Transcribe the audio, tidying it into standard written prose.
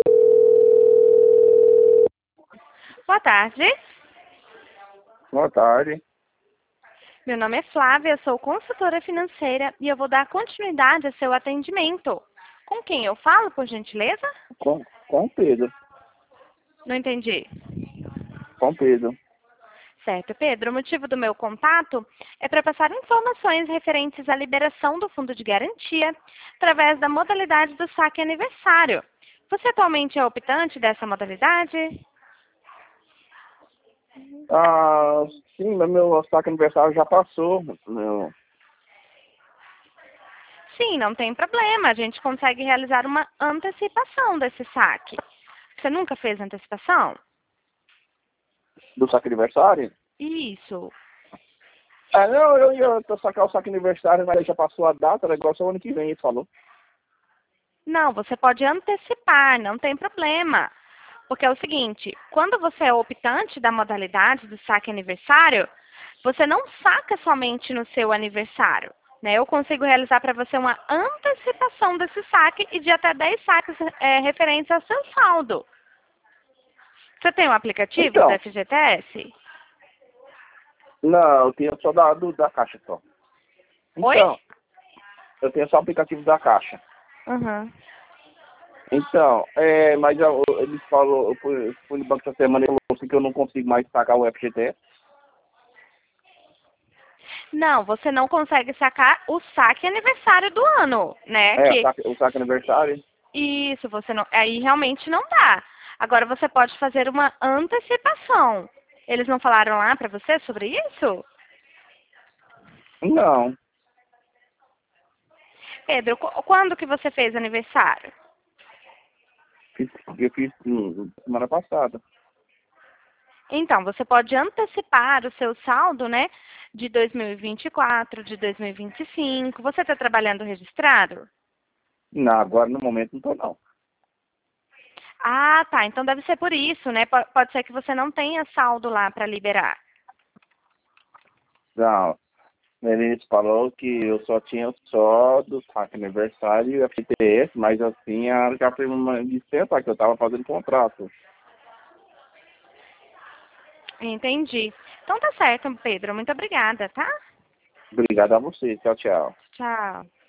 Boa tarde. Boa tarde. Meu nome é Flávia, sou consultora financeira e eu vou dar continuidade ao seu atendimento. Com quem eu falo, por gentileza? Com Pedro. Não entendi. Com Pedro. Certo, Pedro. O motivo do meu contato é para passar informações referentes à liberação do fundo de garantia através da modalidade do saque aniversário. Você atualmente é optante dessa modalidade? Ah, sim, mas meu saque aniversário já passou. Sim, não tem problema. A gente consegue realizar uma antecipação desse saque. Você nunca fez antecipação? Do saque aniversário? Isso. Não, eu ia sacar o saque aniversário, mas já passou a data, era igual só ano que vem, ele falou. Não, você pode antecipar, não tem problema. Porque é o seguinte, quando você é optante da modalidade do saque aniversário, você não saca somente no seu aniversário. Né? Eu consigo realizar para você uma antecipação desse saque e de até 10 saques referentes ao seu saldo. Você tem um aplicativo do Então, FGTS? não, eu tenho só da Caixa só. Oi? Então, eu tenho só o aplicativo da Caixa. Uhum. Então, mas ele falou, eu fui no banco essa semana e falou assim que eu não consigo mais sacar o FGTS. Não, você não consegue sacar o saque aniversário do ano, né? O saque aniversário. Isso, você não, aí realmente não dá. Agora você pode fazer uma antecipação. Eles não falaram lá para você sobre isso? Não, Pedro, quando que você fez aniversário? eu fiz semana passada. Então, você pode antecipar o seu saldo, né, de 2024, de 2025. Você está trabalhando registrado? Não, agora no momento não tô não. Ah, tá. Então deve ser por isso, né? Pode ser que você não tenha saldo lá para liberar. Não, ele falou que eu só tinha só do saque aniversário e FTS, mas assim, ela já fez uma licença que eu tava fazendo contrato. Entendi. Então tá certo, Pedro. Muito obrigada, tá? Obrigado a você. Tchau, tchau. Tchau.